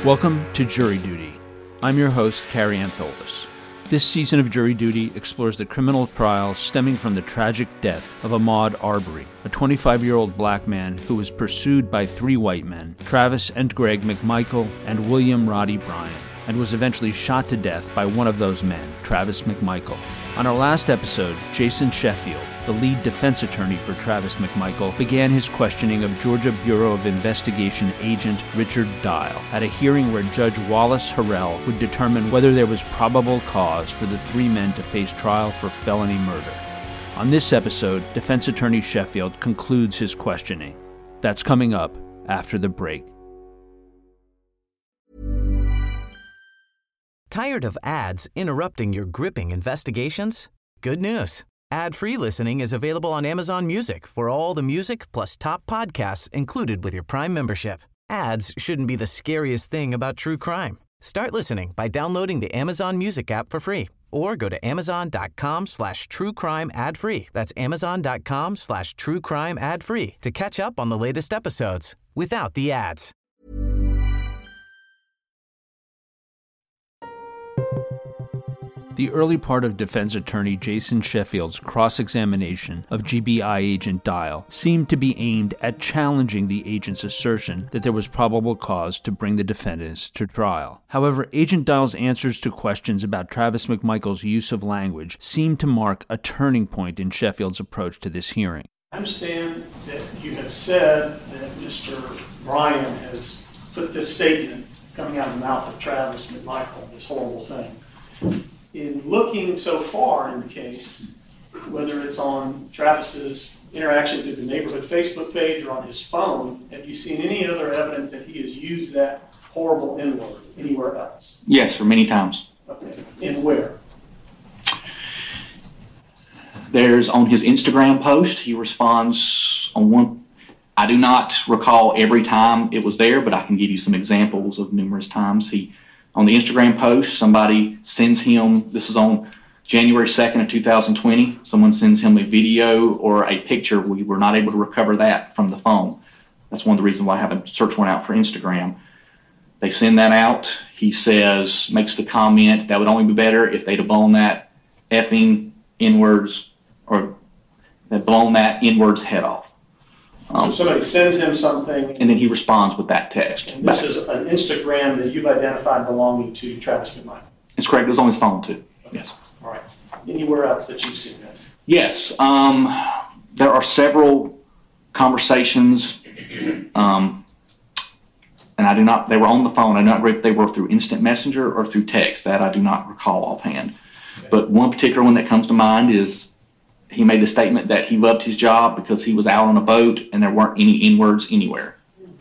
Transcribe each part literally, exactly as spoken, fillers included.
Welcome to Jury Duty. I'm your host, Carrie Antholis. This season of Jury Duty explores the criminal trial stemming from the tragic death of Ahmaud Arbery, a twenty-five-year-old black man who was pursued by three white men, Travis and Greg McMichael and William Roddy Bryan, and was eventually shot to death by one of those men, Travis McMichael. On our last episode, Jason Sheffield, the lead defense attorney for Travis McMichael, began his questioning of Georgia Bureau of Investigation agent Richard Dial at a hearing where Judge Wallace Harrell would determine whether there was probable cause for the three men to face trial for felony murder. On this episode, defense attorney Sheffield concludes his questioning. That's coming up after the break. Tired of ads interrupting your gripping investigations? Good news. Ad-free listening is available on Amazon Music for all the music plus top podcasts included with your Prime membership. Ads shouldn't be the scariest thing about true crime. Start listening by downloading the Amazon Music app for free or go to amazon.com slash true crime ad free. That's amazon.com slash true crime ad free to catch up on the latest episodes without the ads. The early part of defense attorney Jason Sheffield's cross-examination of G B I agent Dial seemed to be aimed at challenging the agent's assertion that there was probable cause to bring the defendants to trial. However, agent Dial's answers to questions about Travis McMichael's use of language seemed to mark a turning point in Sheffield's approach to this hearing. I understand that you have said that Mister Bryan has put this statement coming out of the mouth of Travis McMichael, this horrible thing. In looking so far in the case, whether it's on Travis's interaction through the neighborhood Facebook page or on his phone, have you seen any other evidence that he has used that horrible N-word anywhere else? Yes, sir, many times. Okay. And where? There's on his Instagram post, he responds on one. I do not recall every time it was there, but I can give you some examples of numerous times. He On the Instagram post, somebody sends him, this is on January second of two thousand twenty, someone sends him a video or a picture. We were not able to recover that from the phone. That's one of the reasons why I have a search warrant out for Instagram. They send that out. He says, makes the comment, that would only be better if they'd have blown that effing N-words, or they'd blown that N-words head off. Um, so somebody sends him something, and then he responds with that text. And this back. is an Instagram that you've identified belonging to Travis McMichael. It's correct. It was on his phone too. Okay. Yes. All right. Anywhere else that you've seen this? Yes. Um, there are several conversations, um, and I do not. They were on the phone. I do not agree if they were through instant messenger or through text. That I do not recall offhand. Okay. But one particular one that comes to mind is, he made the statement that he loved his job because he was out on a boat and there weren't any N-words anywhere.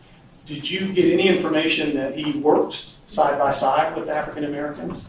Did you get any information that he worked side by side with African Americans?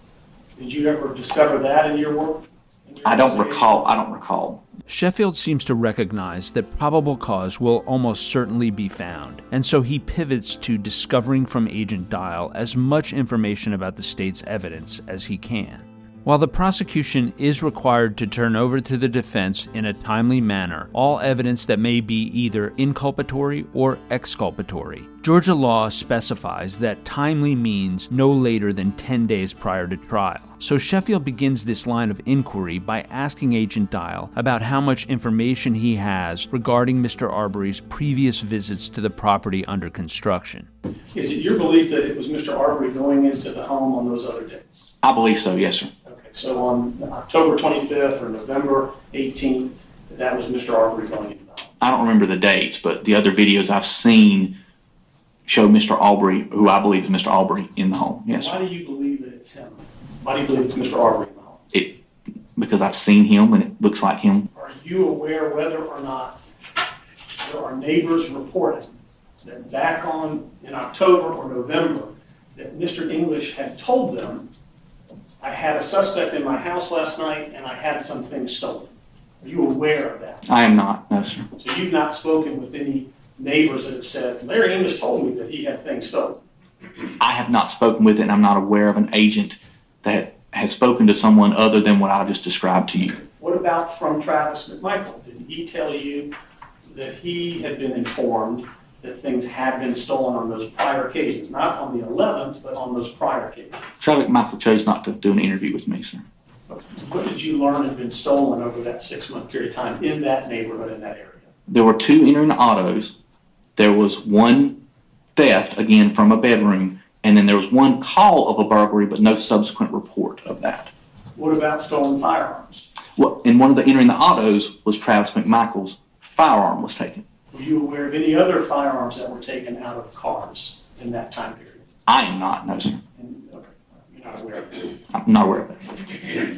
Did you ever discover that in your work? In your I don't recall. I don't recall. Sheffield seems to recognize that probable cause will almost certainly be found, and so he pivots to discovering from Agent Dial as much information about the state's evidence as he can. While the prosecution is required to turn over to the defense in a timely manner all evidence that may be either inculpatory or exculpatory, Georgia law specifies that timely means no later than ten days prior to trial. So Sheffield begins this line of inquiry by asking Agent Dial about how much information he has regarding Mister Arbery's previous visits to the property under construction. Is it your belief that it was Mister Arbery going into the home on those other dates? I believe so, yes, sir. So on October twenty-fifth or November eighteenth, that was Mister Arbery going into the home? I don't remember the dates, but the other videos I've seen show Mister Arbery, who I believe is Mister Arbery, in the home. Yes. Why do you believe that it's him? Why do you believe it's Mister Arbery in the home? It, because I've seen him and it looks like him. Are you aware whether or not there are neighbors reporting that back on in October or November that Mister English had told them, I had a suspect in my house last night and I had some things stolen? Are you aware of that? I am not, no, sir. So you've not spoken with any neighbors that have said, Larry English told me that he had things stolen? I have not spoken with it, and I'm not aware of an agent that has spoken to someone other than what I just described to you. What about from Travis McMichael? Did he tell you that he had been informed that things had been stolen on those prior occasions, not on the eleventh, but on those prior occasions? Travis McMichael chose not to do an interview with me, sir. What did you learn had been stolen over that six-month period of time in that neighborhood, in that area? There were two entering autos. There was one theft, again, from a bedroom, and then there was one call of a burglary, but no subsequent report of that. What about stolen firearms? Well, and one of the entering the autos was Travis McMichael's firearm was taken. Were you aware of any other firearms that were taken out of cars in that time period? I am not, no, sir. And, okay, you're not aware of it. I'm not aware of that.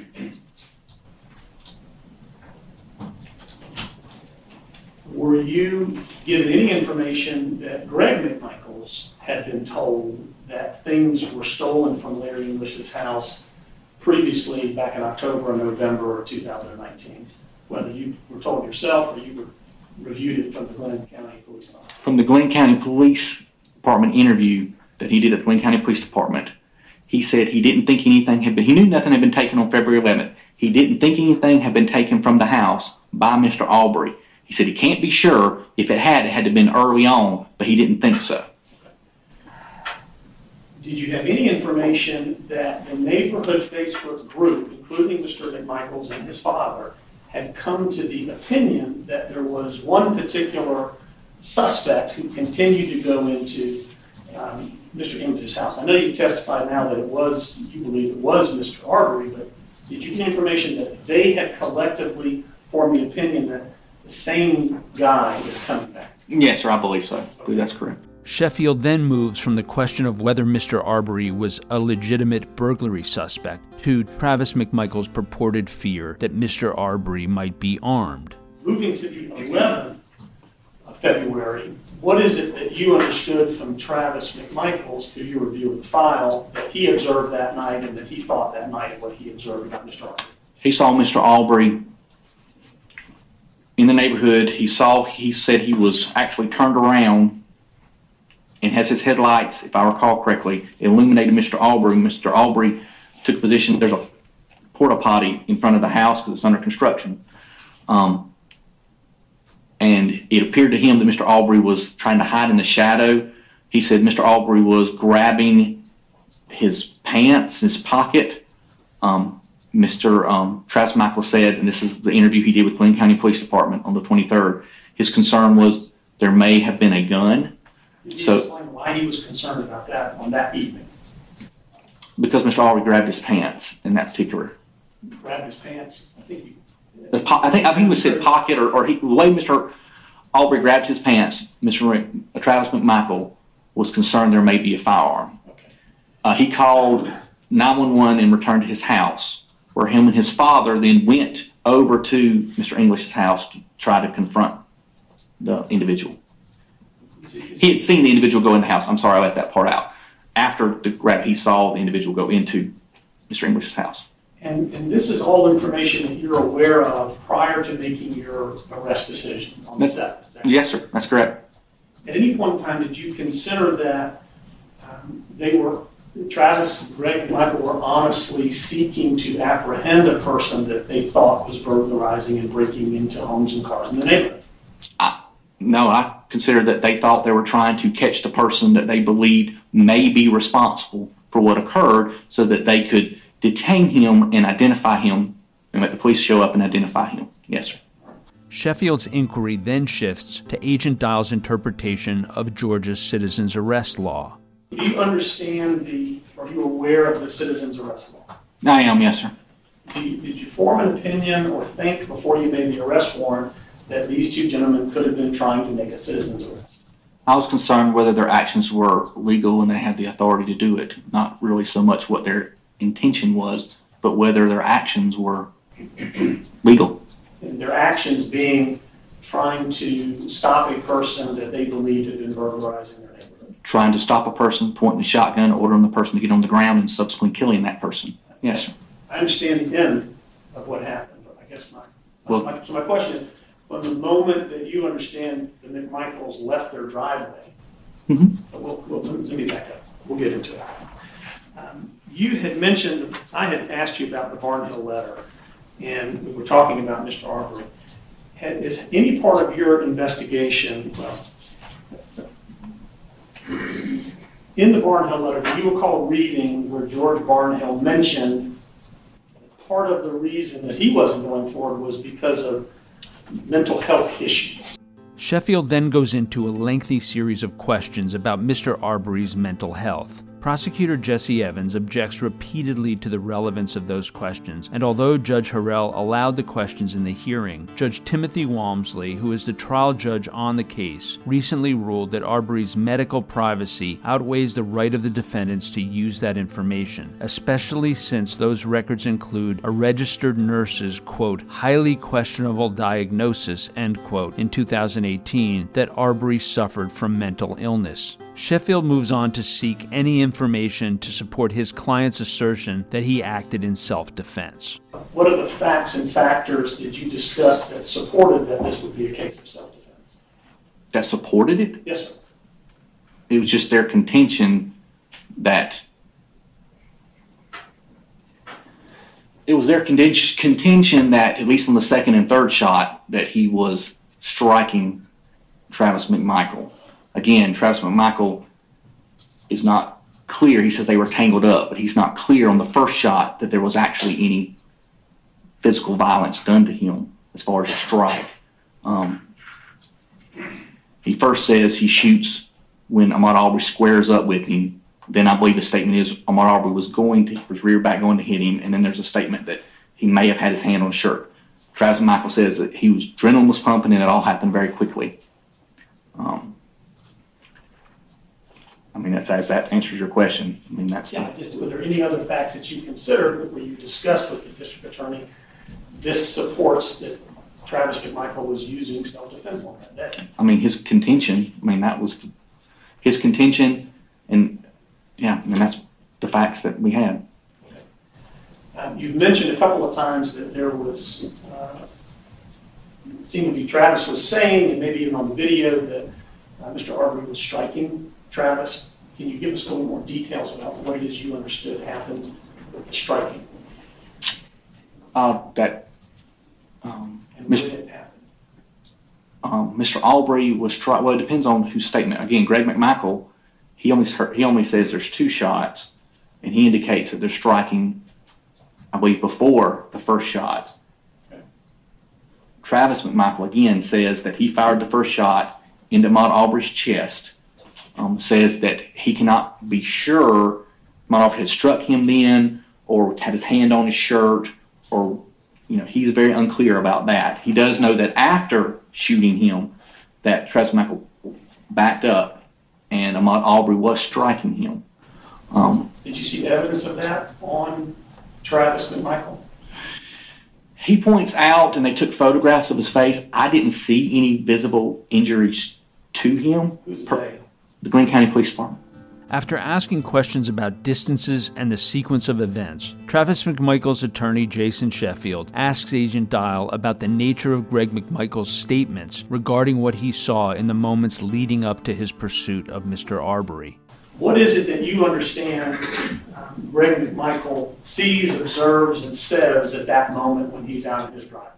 Were you given any information that Greg McMichaels had been told that things were stolen from Larry English's house previously back in October or November of two thousand nineteen? Whether you were told yourself or you were reviewed it from the Glenn County Police Department? From the Glenn County Police Department interview that he did at the Glenn County Police Department, he said he didn't think anything had been, he knew nothing had been taken on February eleventh. He didn't think anything had been taken from the house by Mister Aubrey. He said he can't be sure. If it had, it had to have been early on, but he didn't think so. Did you have any information that the neighborhood Facebook group, including Mister McMichaels and his father, had come to the opinion that there was one particular suspect who continued to go into um, Mister English's house? I know you testified now that it was, you believe it was Mister Aubrey, but did you get information that they had collectively formed the opinion that the same guy is coming back? Yes, sir, I believe so. I believe that's correct. Sheffield then moves from the question of whether Mister Aubrey was a legitimate burglary suspect to Travis McMichael's purported fear that Mister Aubrey might be armed. Moving to the eleventh of February, what is it that you understood from Travis McMichaels through your review of the file that he observed that night and that he thought that night of what he observed about Mister Aubrey? He saw Mister Aubrey in the neighborhood. He saw, he said he was actually turned around and has his headlights, if I recall correctly, illuminated Mister Aubrey. Mister Aubrey took position. There's a porta potty in front of the house because it's under construction. Um, and it appeared to him that Mister Aubrey was trying to hide in the shadow. He said Mister Aubrey was grabbing his pants, his pocket. Um, Mister Um, Travis McMichael said, and this is the interview he did with Glenn County Police Department on the twenty-third, his concern was there may have been a gun. Did you So, explain why he was concerned about that on that evening? because Mister Aubrey grabbed his pants in that particular. He grabbed his pants. I think you. The po- I think I think we said pocket, or, or he, the way Mister Aubrey grabbed his pants, Mister Mc- Travis McMichael was concerned there may be a firearm. Okay. Uh, he called nine one one and returned to his house, where him and his father then went over to Mister English's house to try to confront the individual. He had seen the individual go in the house. I'm sorry, I left that part out. After the grab, he saw the individual go into Mister English's house. And, and this is all information that you're aware of prior to making your arrest decision on the seventh. Yes, sir. That's correct. At any point in time, did you consider that um, they were, Travis, Greg, and Michael were honestly seeking to apprehend a person that they thought was burglarizing and breaking into homes and cars in the neighborhood? I, no, I considered that they thought they were trying to catch the person that they believed may be responsible for what occurred so that they could detain him and identify him and let the police show up and identify him. Yes, sir. Sheffield's inquiry then shifts to Agent Dial's interpretation of Georgia's citizen's arrest law. Do you understand the, are you aware of the citizen's arrest law? I am, yes, sir. Did you, did you form an opinion or think before you made the arrest warrant that these two gentlemen could have been trying to make a citizen's arrest? I was concerned whether their actions were legal and they had the authority to do it, not really so much what their intention was, but whether their actions were legal. And their actions being trying to stop a person that they believed had been burglarizing their neighborhood. Trying to stop a person, pointing a shotgun, ordering the person to get on the ground, and subsequently killing that person. Yes, sir. I understand the end of what happened, but I guess my, Well, my so my question is, from the moment that you understand the McMichaels left their driveway, mm-hmm. we'll, we'll, let me back up. We'll get into it. Um, you had mentioned, I had asked you about the Barnhill letter, and we were talking about Mister Aubrey. Had, is any part of your investigation, well, in the Barnhill letter, do you recall reading where George Barnhill mentioned part of the reason that he wasn't going forward was because of mental health issues? Sheffield then goes into a lengthy series of questions about Mister Arbery's mental health. Prosecutor Jesse Evans objects repeatedly to the relevance of those questions, and although Judge Harrell allowed the questions in the hearing, Judge Timothy Walmsley, who is the trial judge on the case, recently ruled that Arbery's medical privacy outweighs the right of the defendants to use that information, especially since those records include a registered nurse's, quote, highly questionable diagnosis, end quote, in two thousand eighteen that Arbery suffered from mental illness. Sheffield moves on to seek any information to support his client's assertion that he acted in self-defense. What are the facts and factors did you discuss that supported that this would be a case of self-defense? That supported it? Yes, sir. It was just their contention that it was their contention that, at least on the second and third shot, that he was striking Travis McMichael. Again, Travis McMichael is not clear. He says they were tangled up, but he's not clear on the first shot that there was actually any physical violence done to him as far as a strike. Um, he first says he shoots when Ahmaud Arbery squares up with him. Then I believe the statement is Ahmaud Arbery was going to, was rear back going to hit him, and then there's a statement that he may have had his hand on his shirt. Travis McMichael says that he was, adrenaline was pumping and it all happened very quickly. Um, I mean, that's, as that answers your question. I mean, that's yeah. the, Just were there any other facts that you considered where you discussed with the district attorney? This supports that Travis McMichael was using self-defense on that day. I mean, his contention. I mean, that was his contention, and yeah, I mean that's the facts that we had. Okay. Um, you've mentioned a couple of times that there was, uh, it seemed to be Travis was saying, and maybe even on the video, that uh, Mister Arbery was striking Travis. Can you give us a little more details about what it is you understood happened with the striking? Uh, that um, And when Mister it happened? Um, Mister Arbery was try. Well, it depends on whose statement. Again, Greg McMichael, he only he only says there's two shots, and he indicates that they're striking, I believe, before the first shot. Okay. Travis McMichael again says that he fired the first shot into Ahmaud Arbery's chest. Um, says that he cannot be sure Ahmaud Arbery had struck him then, or had his hand on his shirt, or you know, he's very unclear about that. He does know that after shooting him, that Travis McMichael backed up, and Ahmaud Arbery was striking him. Um, Did you see evidence of that on Travis McMichael? He points out, and they took photographs of his face. I didn't see any visible injuries to him. Who's per, they? The Glenn County Police Department. After asking questions about distances and the sequence of events, Travis McMichael's attorney, Jason Sheffield, asks Agent Dial about the nature of Greg McMichael's statements regarding what he saw in the moments leading up to his pursuit of Mister Arbery. What is it that you understand um, Greg McMichael sees, observes, and says at that moment when he's out of his driveway?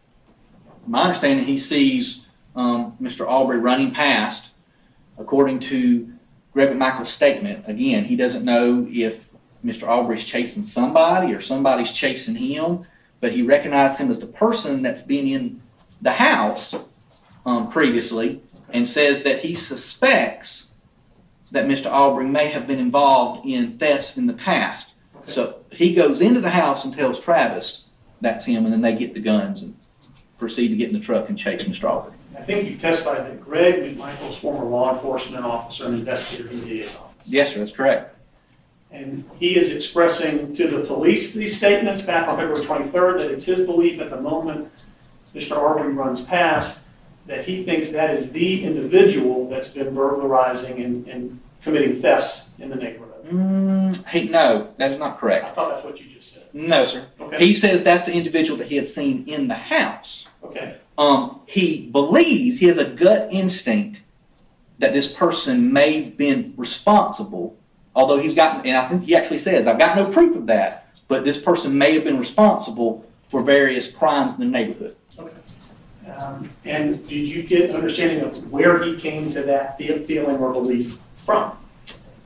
My understanding, he sees um, Mister Arbery running past. According to Greg McMichael's statement, again, he doesn't know if Mister Arbery's chasing somebody or somebody's chasing him, but he recognized him as the person that's been in the house um, previously, and says that he suspects that Mister Arbery may have been involved in thefts in the past. Okay. So he goes into the house and tells Travis that's him, and then they get the guns and proceed to get in the truck and chase Mister Arbery. I think you testified that Greg McMichael's former law enforcement officer and investigator in the D A's office. Yes, sir, that's correct. And he is expressing to the police these statements back on February twenty-third that it's his belief at the moment Mister Arbery runs past that he thinks that is the individual that's been burglarizing and, and committing thefts in the neighborhood. Mm, he, no, that is not correct. I thought that's what you just said. No, sir. Okay. He says that's the individual that he had seen in the house. Okay. Um, he believes, he has a gut instinct that this person may have been responsible, although he's got, and I think he actually says, I've got no proof of that, but this person may have been responsible for various crimes in the neighborhood. Okay. Um, and did you get an understanding of where he came to that feeling or belief from?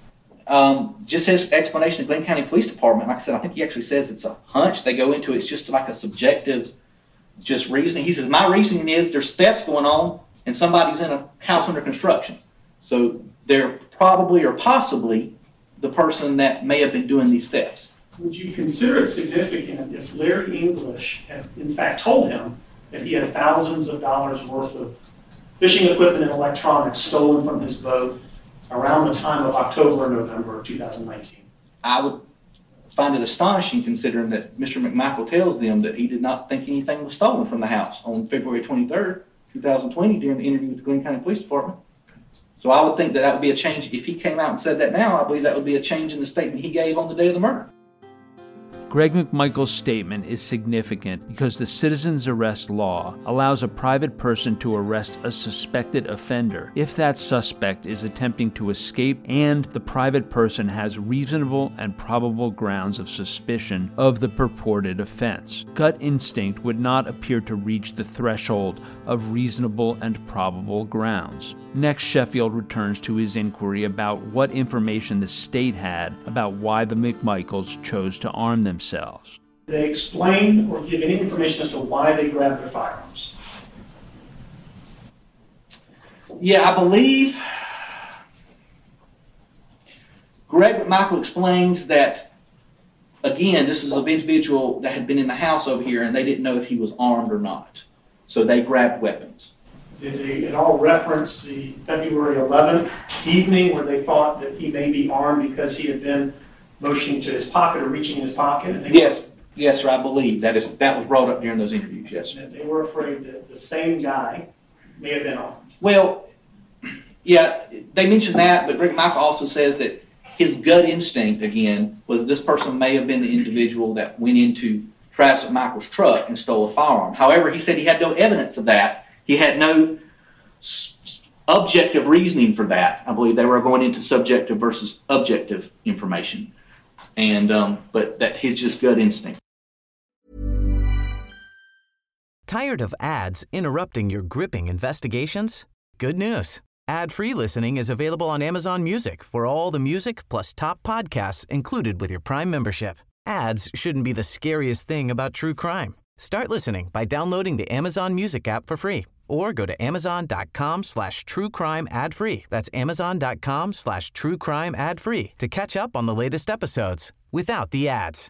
Um, just his explanation of Glenn County Police Department, like I said, I think he actually says it's a hunch. They go into it, it's just like a subjective just reasoning. He says, my reasoning is there's thefts going on and somebody's in a house under construction. So they're probably or possibly the person that may have been doing these thefts. Would you consider it significant if Larry English had in fact told him that he had thousands of dollars worth of fishing equipment and electronics stolen from his boat around the time of October or November of two thousand nineteen? I would find it astonishing considering that Mister McMichael tells them that he did not think anything was stolen from the house on February twenty-third, two thousand twenty during the interview with the Glenn County Police Department. So I would think that that would be a change. If he came out and said that now, I believe that would be a change in the statement he gave on the day of the murder. Greg McMichael's statement is significant because the citizen's arrest law allows a private person to arrest a suspected offender if that suspect is attempting to escape and the private person has reasonable and probable grounds of suspicion of the purported offense. Gut instinct would not appear to reach the threshold of reasonable and probable grounds. Next, Sheffield returns to his inquiry about what information the state had about why the McMichaels chose to arm themselves. They explain or give any information as to why they grabbed their firearms? Yeah, I believe Greg McMichael explains that, again, this is an individual that had been in the house over here and they didn't know if he was armed or not. So they grabbed weapons. Did they at all reference the February eleventh evening where they thought that he may be armed because he had been motioning to his pocket or reaching in his pocket? And they yes, were, yes, sir, I believe that is that was brought up during those interviews. Yes, sir. They were afraid that the same guy may have been armed. Well, yeah, they mentioned that, but Greg Michael also says that his gut instinct again was this person may have been the individual that went into Travis McMichael's truck and stole a firearm. However, he said he had no evidence of that. He had no s- objective reasoning for that. I believe they were going into subjective versus objective information, and um, but that his just gut instinct. Tired of ads interrupting your gripping investigations? Good news. Ad-free listening is available on Amazon Music for all the music plus top podcasts included with your Prime membership. Ads shouldn't be the scariest thing about true crime. Start listening by downloading the Amazon Music app for free or go to amazon.com slash true crime ad free. That's amazon.com slash true crime ad free to catch up on the latest episodes without the ads.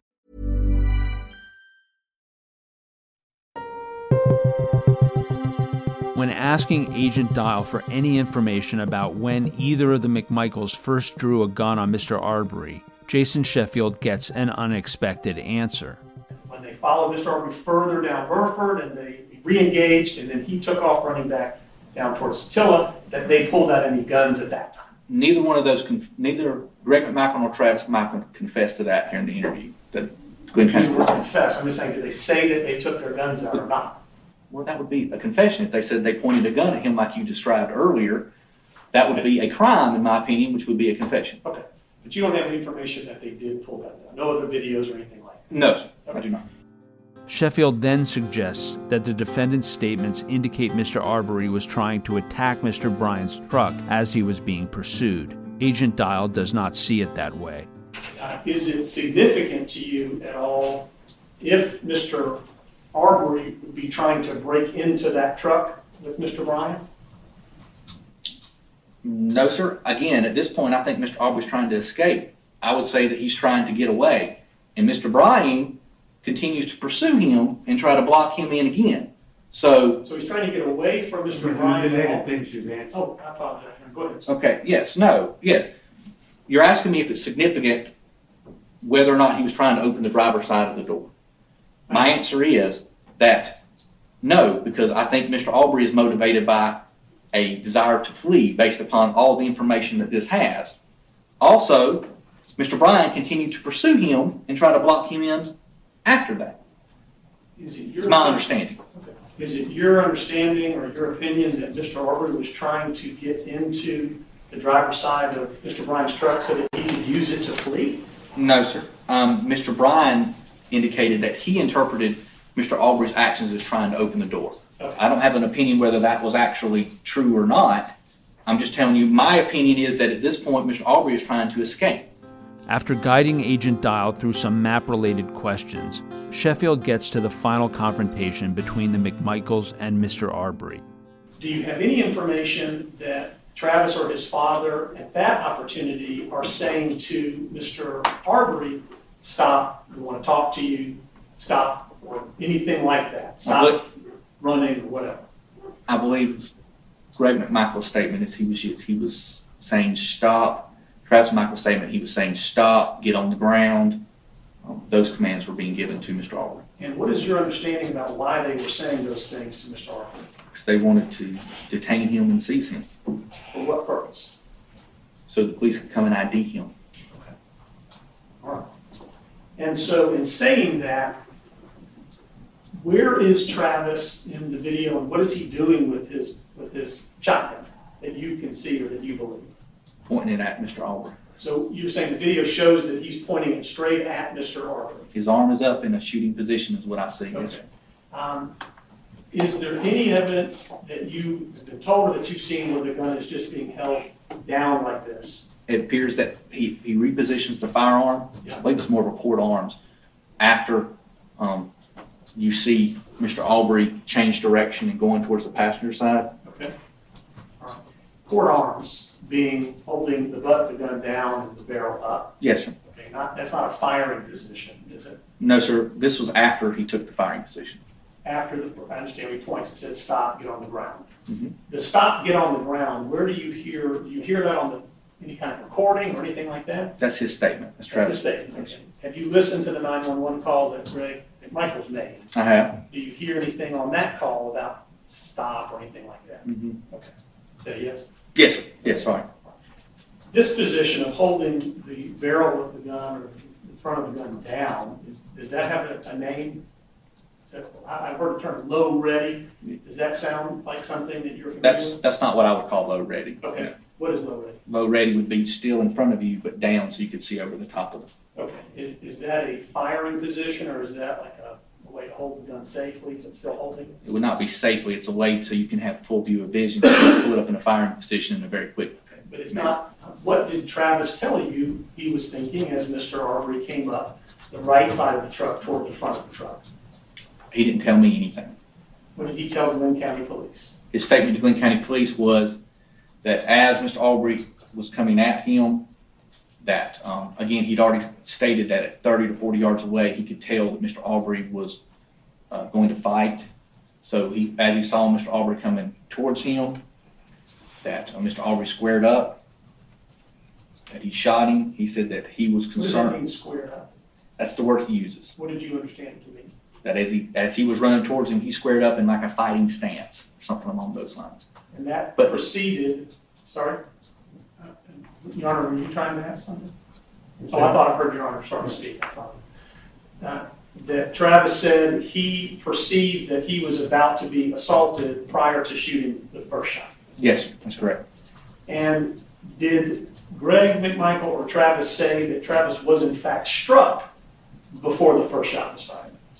When asking Agent Dial for any information about when either of the McMichaels first drew a gun on Mister Arbery, Jason Sheffield gets an unexpected answer. When they followed Mister Arbery further down Burford and they re-engaged and then he took off running back down towards Satilla, that they pulled out any guns at that time. Neither one of those, conf- neither Greg McMichael nor Travis McMichael confessed to that during the interview. That Glenn County was confessed. I'm just saying, did they say that they took their guns out or not? Well, that would be a confession. If they said they pointed a gun at him like you described earlier, that would be a crime, in my opinion, which would be a confession. Okay. But you don't have any information that they did pull guns out? No other videos or anything like that? No, sir. Okay. I do not. Sheffield then suggests that the defendant's statements indicate Mister Arbery was trying to attack Mister Bryant's truck as he was being pursued. Agent Dial does not see it that way. Uh, is it significant to you at all if Mister Arbery would be trying to break into that truck with Mister Bryant? No, sir. Again, at this point, I think Mister Arbery's trying to escape. I would say that he's trying to get away. And Mister Bryant continues to pursue him and try to block him in again. So, so he's trying to get away from Mister Bryant. Oh, I apologize. Go ahead. Okay, yes, no, yes. You're asking me if it's significant whether or not he was trying to open the driver's side of the door. My answer is that no, because I think Mister Arbery is motivated by a desire to flee based upon all the information that this has. Also, Mister Bryant continued to pursue him and try to block him in after that. Is it your it's my understanding. Okay. Is it your understanding or your opinion that Mister Arbery was trying to get into the driver's side of Mister Bryant's truck so that he could use it to flee? No, sir. Um, Mister Bryant indicated that he interpreted Mister Arbery's actions as trying to open the door. Okay. I don't have an opinion whether that was actually true or not, I'm just telling you, my opinion is that at this point, Mister Aubrey is trying to escape. After guiding Agent Dial through some map-related questions, Sheffield gets to the final confrontation between the McMichaels and Mister Arbery. Do you have any information that Travis or his father at that opportunity are saying to Mister Arbery, stop, we want to talk to you, stop, or anything like that, stop running or whatever? I believe Greg McMichael's statement is he was he was saying stop. Travis McMichael's statement, he was saying stop, get on the ground. Um, those commands were being given to Mister Arbery. And what is your understanding about why they were saying those things to Mister Arbery? Because they wanted to detain him and seize him. For what purpose? So the police could come and I D him. Okay. All right. And so in saying that, where is Travis in the video and what is he doing with his with his shotgun that you can see or that you believe? Pointing it at Mister Arbery. So you're saying the video shows that he's pointing it straight at Mister Arbery? His arm is up in a shooting position is what I see. Okay. Um, is there any evidence that you've been told or that you've seen where the gun is just being held down like this? It appears that he, he repositions the firearm. Yeah. I believe it's more of a port arms. After um, you see Mister Arbery change direction and going towards the passenger side. Okay. All right. Port arms being holding the butt of the gun down and the barrel up. Yes, sir. Okay, not, that's not a firing position, is it? No, sir. This was after he took the firing position. After the, I understand he points and said, stop, get on the ground. Mm-hmm. The stop, get on the ground, where do you hear, do you hear that on the, any kind of recording or anything like that? That's his statement. That's, That's Travis. his statement. Okay. Have you listened to the nine one one call that Greg McMichaels made? I have. Do you hear anything on that call about stop or anything like that? Mm-hmm. Okay. Say yes? Yes, sir. Yes, sorry. This position of holding the barrel of the gun or the front of the gun down, is, does that have a, a name? Is that, I, I've heard the term low ready. Does that sound like something that you're familiar That's with? that's not what I would call low ready. Okay. What is low ready? Low ready would be still in front of you, but down so you could see over the top of it. Okay. Is, is that a firing position or is that like a, a way to hold the gun safely but still holding it? It would not be safely. It's a way so you can have full view of vision. Pull it up in a firing position in a very quick. Okay. But it's not, what did Travis tell you he was thinking as Mister Arbery came up the right side of the truck toward the front of the truck? He didn't tell me anything. What did he tell the Glenn County Police? His statement to Glenn County Police was that as Mister Arbery was coming at him, that, um, again, he'd already stated that at thirty to forty yards away, he could tell that Mister Arbery was uh, going to fight. So he, as he saw Mister Arbery coming towards him, that uh, Mister Arbery squared up, that he shot him. He said that he was What does that mean, concerned. squared up? That's the word he uses. What did you understand it to mean? That as he as he was running towards him, he squared up in like a fighting stance, or something along those lines. And that But- proceeded, sorry? Uh, Your Honor, were you trying to ask something? Oh, I thought I heard Your Honor start to speak. I thought. Uh, That Travis said he perceived that he was about to be assaulted prior to shooting the first shot. Yes, that's correct. And did Greg McMichael or Travis say that Travis was in fact struck before the first shot was fired?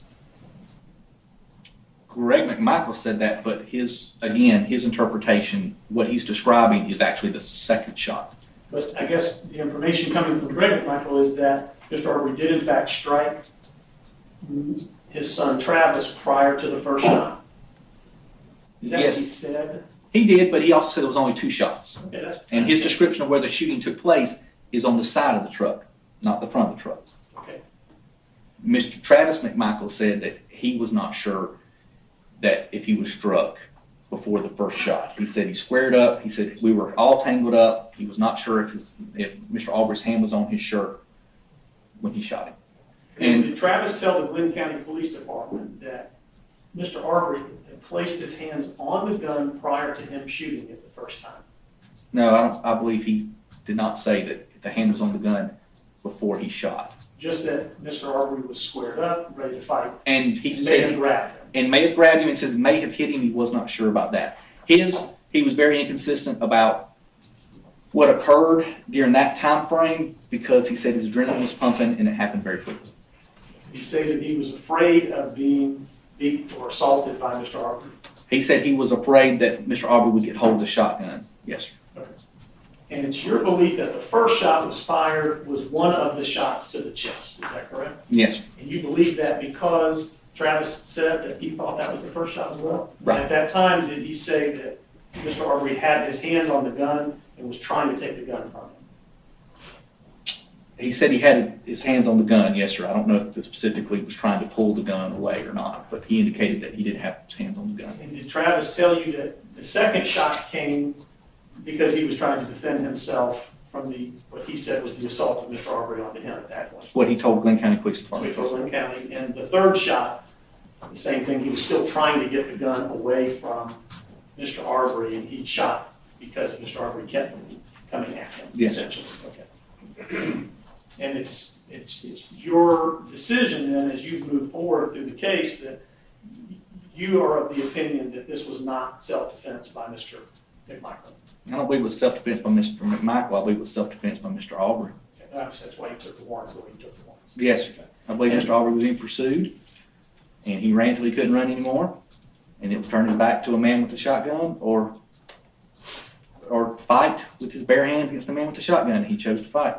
Greg McMichael said that, but his, again, his interpretation, what he's describing is actually the second shot. But I guess the information coming from Greg McMichael is that Mister Arbery did in fact strike his son Travis prior to the first shot. Is that Yes. what he said? He did, but he also said it was only two shots. Okay, that's, And his description of where the shooting took place is on the side of the truck, not the front of the truck. okay. Mister Travis McMichael said that he was not sure that if he was struck before the first shot. He said he squared up. He said we were all tangled up. He was not sure if his, if Mister Arbery's hand was on his shirt when he shot him. And And did Travis tell the Glenn County Police Department that Mister Arbery had placed his hands on the gun prior to him shooting it the first time? no, I don't. I believe he did not say that the hand was on the gun before he shot. Just that Mister Arbery was squared up, ready to fight, And he and may said have he, grabbed him. and may have grabbed him and says may have hit him. He was not sure about that. His he was very inconsistent about what occurred during that time frame because he said his adrenaline was pumping and it happened very quickly. He said that he was afraid of being beat or assaulted by Mister Arbery. He said he was afraid that Mister Arbery would get hold of the shotgun. Yes, sir. And it's your belief that the first shot was fired was one of the shots to the chest. Is that correct? Yes. And you believe that because Travis said that he thought that was the first shot as well? Right. And at that time, did he say that Mister Arbery had his hands on the gun and was trying to take the gun from him? He said he had his hands on the gun, yes, sir. I don't know if specifically he was trying to pull the gun away or not, but he indicated that he did have his hands on the gun. And did Travis tell you that the second shot came because he was trying to defend himself from the, what he said was the assault of Mister Arbery onto him at that point? That's what he told Glenn County Police So he Department. told Lynn County. And the third shot, the same thing, he was still trying to get the gun away from Mister Arbery, and he shot because Mister Arbery kept coming at him, Yes. essentially. Okay. And it's, it's, it's your decision then, as you move forward through the case, that you are of the opinion that this was not self-defense by Mister McMichael. I don't believe it was self-defense by Mister McMichael. I believe it was self-defense by Mister Arbery. Okay. That's why he took the warrants, the way he took the warrants. Yes, Okay. I believe Mister Arbery was being pursued, and he ran till he couldn't run anymore, and it was turning back to a man with a shotgun, or or fight with his bare hands against a man with a shotgun, and he chose to fight.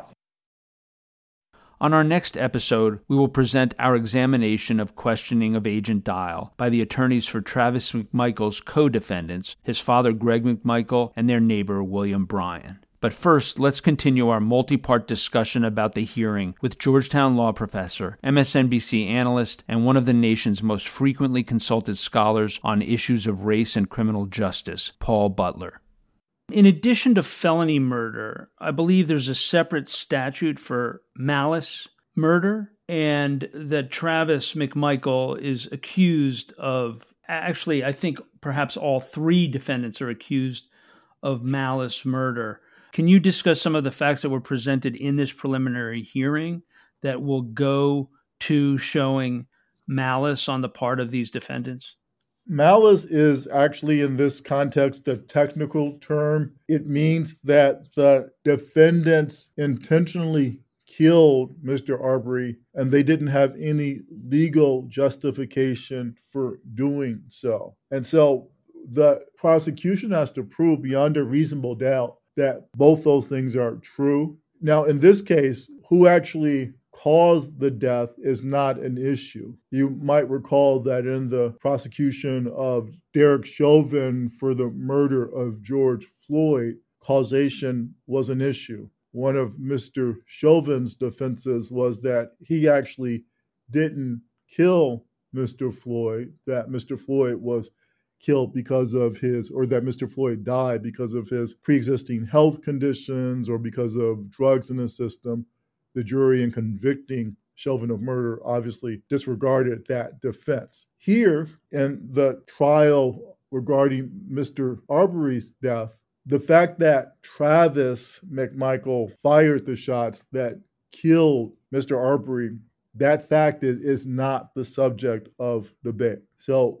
On our next episode, we will present our examination of questioning of Agent Dial by the attorneys for Travis McMichael's co-defendants, his father Greg McMichael, and their neighbor William Bryan. But first, let's continue our multi-part discussion about the hearing with Georgetown law professor, M S N B C analyst, and one of the nation's most frequently consulted scholars on issues of race and criminal justice, Paul Butler. In addition to felony murder, I believe there's a separate statute for malice murder, and that Travis McMichael is accused of, actually, I think perhaps all three defendants are accused of malice murder. Can you discuss some of the facts that were presented in this preliminary hearing that will go to showing malice on the part of these defendants? Malice is actually, in this context, a technical term. It means that the defendants intentionally killed Mister Arbery and they didn't have any legal justification for doing so. And so the prosecution has to prove beyond a reasonable doubt that both those things are true. Now, in this case, who actually caused the death is not an issue. You might recall that in the prosecution of Derek Chauvin for the murder of George Floyd, causation was an issue. One of Mister Chauvin's defenses was that he actually didn't kill Mister Floyd, that Mister Floyd was killed because of his, or that Mister Floyd died because of his pre-existing health conditions or because of drugs in his system. The jury, in convicting Chauvin of murder, obviously disregarded that defense. Here, in the trial regarding Mister Arbery's death, the fact that Travis McMichael fired the shots that killed Mister Arbery, that fact is, is not the subject of debate. So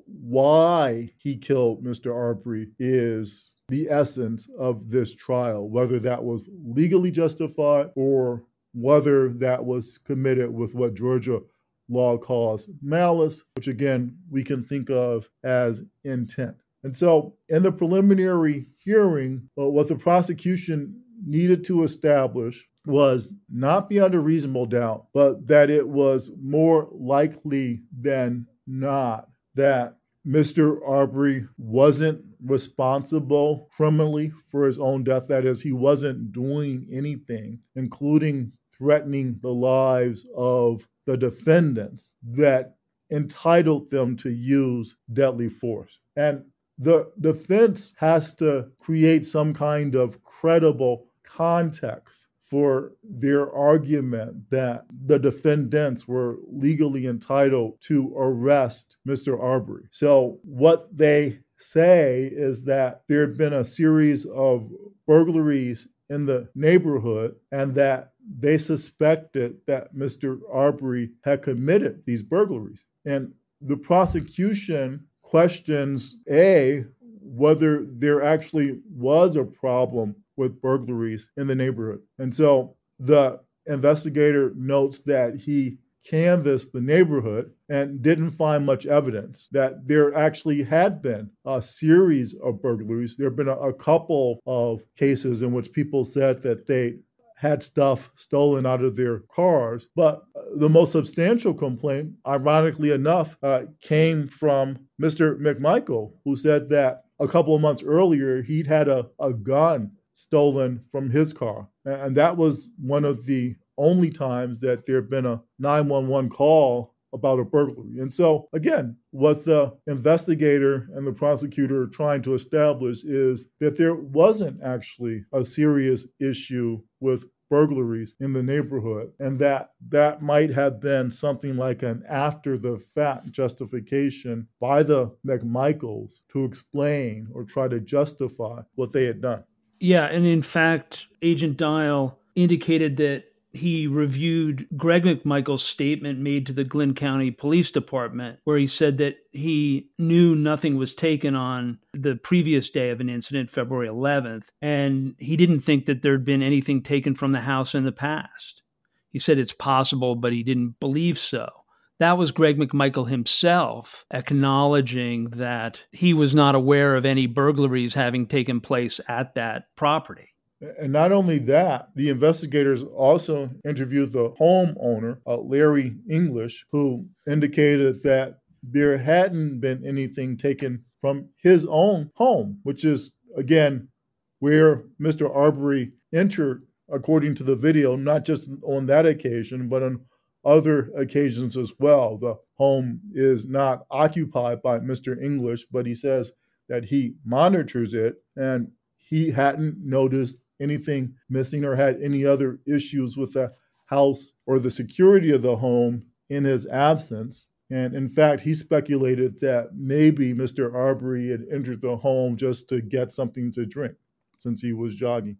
why he killed Mister Arbery is the essence of this trial, whether that was legally justified or whether that was committed with what Georgia law calls malice, which again, we can think of as intent. And so in the preliminary hearing, uh, what the prosecution needed to establish was not beyond a reasonable doubt, but that it was more likely than not that Mister Arbery wasn't responsible criminally for his own death. That is, he wasn't doing anything, including threatening the lives of the defendants, that entitled them to use deadly force. And the defense has to create some kind of credible context for their argument that the defendants were legally entitled to arrest Mister Arbery. So what they say is that there had been a series of burglaries in the neighborhood and that they suspected that Mister Arbery had committed these burglaries. And the prosecution questions, A, whether there actually was a problem with burglaries in the neighborhood. And so the investigator notes that he canvassed the neighborhood and didn't find much evidence that there actually had been a series of burglaries. There have been a, a couple of cases in which people said that they had stuff stolen out of their cars. But the most substantial complaint, ironically enough, uh, came from Mister McMichael, who said that a couple of months earlier, he'd had a, a gun stolen from his car. And that was one of the only times that there had been a nine one one call about a burglary. And so, again, what the investigator and the prosecutor are trying to establish is that there wasn't actually a serious issue with burglaries in the neighborhood, and that that might have been something like an after-the-fact justification by the McMichaels to explain or try to justify what they had done. Yeah, and in fact, Agent Dial indicated that he reviewed Greg McMichael's statement made to the Glynn County Police Department, where he said that he knew nothing was taken on the previous day of an incident, February eleventh, and he didn't think that there'd been anything taken from the house in the past. He said it's possible, but he didn't believe so. That was Greg McMichael himself acknowledging that he was not aware of any burglaries having taken place at that property. And not only that, the investigators also interviewed the homeowner, uh, Larry English, who indicated that there hadn't been anything taken from his own home, which is, again, where Mister Arbery entered, according to the video, not just on that occasion, but on other occasions as well. The home is not occupied by Mister English, but he says that he monitors it, and he hadn't noticed anything missing or had any other issues with the house or the security of the home in his absence. And in fact, he speculated that maybe Mister Arbery had entered the home just to get something to drink since he was jogging.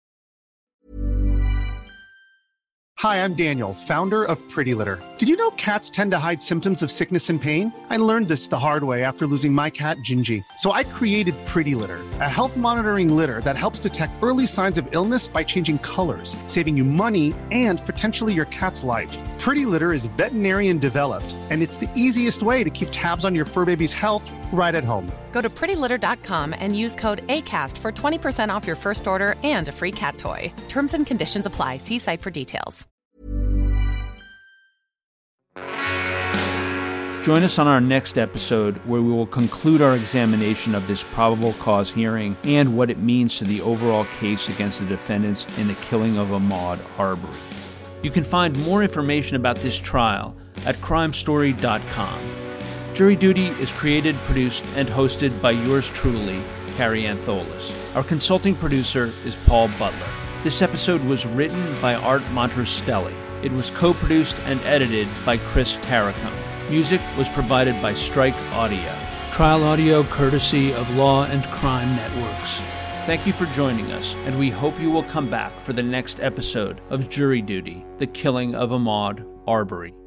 Hi, I'm Daniel, founder of Pretty Litter. Did you know cats tend to hide symptoms of sickness and pain? I learned this the hard way after losing my cat, Gingy. So I created Pretty Litter, a health monitoring litter that helps detect early signs of illness by changing colors, saving you money and potentially your cat's life. Pretty Litter is veterinarian developed, and it's the easiest way to keep tabs on your fur baby's health right at home. Go to pretty litter dot com and use code ACAST for twenty percent off your first order and a free cat toy. Terms and conditions apply. See site for details. Join us on our next episode, where we will conclude our examination of this probable cause hearing and what it means to the overall case against the defendants in the killing of Ahmaud Arbery. You can find more information about this trial at crime story dot com. Jury Duty is created, produced, and hosted by yours truly, Carrie Antholis. Our consulting producer is Paul Butler. This episode was written by Art Montrastelli. It was co-produced and edited by Chris Carricone. Music was provided by Strike Audio. Trial audio courtesy of Law and Crime Networks. Thank you for joining us, and we hope you will come back for the next episode of Jury Duty, the killing of Ahmaud Arbery.